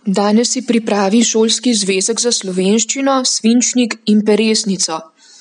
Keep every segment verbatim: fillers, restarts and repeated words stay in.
Danes si pripravi Šolski zvezek za slovenščino, svinčnik in peresnico.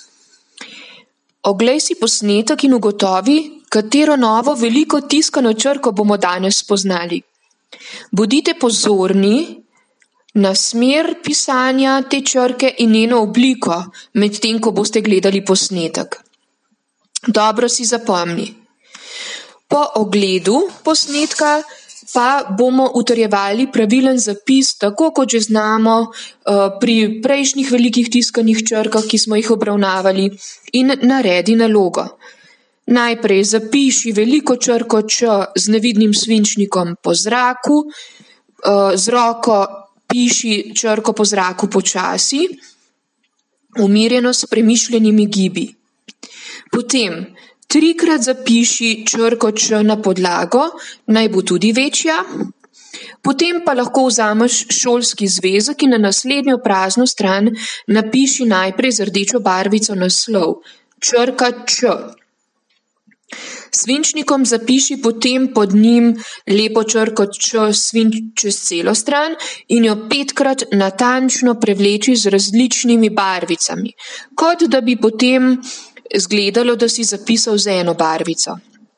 Oglej si posnetek in ugotovi, katero novo veliko tiskano črko bomo danes spoznali. Bodite pozorni na smer pisanja te črke in njeno obliko, medtem ko boste gledali posnetek. Dobro si zapomni. Po ogledu posnetka pa bomo utrjevali pravilen zapis, tako kot že znamo uh, pri prejšnjih velikih tiskanih črkah, ki smo jih obravnavali, in naredi nalogo. Najprej zapiši veliko črko Č z nevidnim svinčnikom po zraku, uh, z roko piši črko po zraku počasi, umirjeno s premišljenimi gibi. Potem trikrat zapiši črko Č na podlago, naj bo tudi večja. Potem pa lahko vzameš šolski zvezek in na naslednjo prazno stran napiši najprej z rdečo barvico naslov črka Č. Svinčnikom zapiši potem pod njim lepo črko Č čez celo stran in jo petkrat natančno prevleči z različnimi barvicami, kot da bi potem zgledalo, da si zapisal z eno barvico.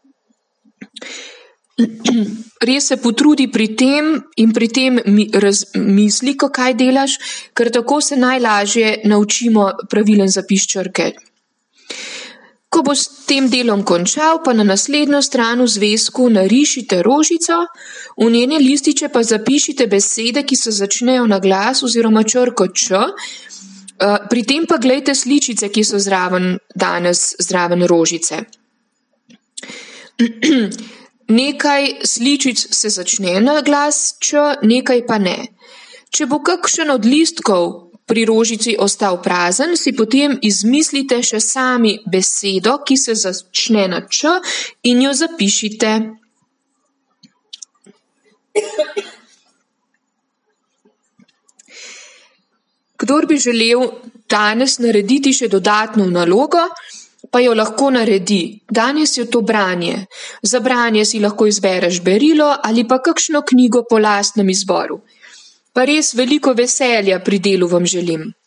Res se potrudi pri tem in pri tem razmisli, kaj delaš, ker tako se najlažje naučimo pravilen zapis črke. Ko bo s tem delom končal, pa na naslednjo stran v zvezku narišite rožico, v njene lističe pa zapišite besede, ki se začnejo na glas oziroma črko Č. Pri tem pa glejte sličice, ki so zraven danes zraven rožice. Nekaj sličic se začne na glas Č, nekaj pa ne. Če bo kakšen od listkov pri rožici ostal prazen, si potem izmislite še sami besedo, ki se začne na Č, in jo zapišite. Kdor bi želel danes narediti še dodatno nalogo, pa jo lahko naredi. Danes je to branje. Za branje si lahko izbereš berilo ali pa kakšno knjigo po lastnem izboru. Pa res veliko veselja pri delu vam želim.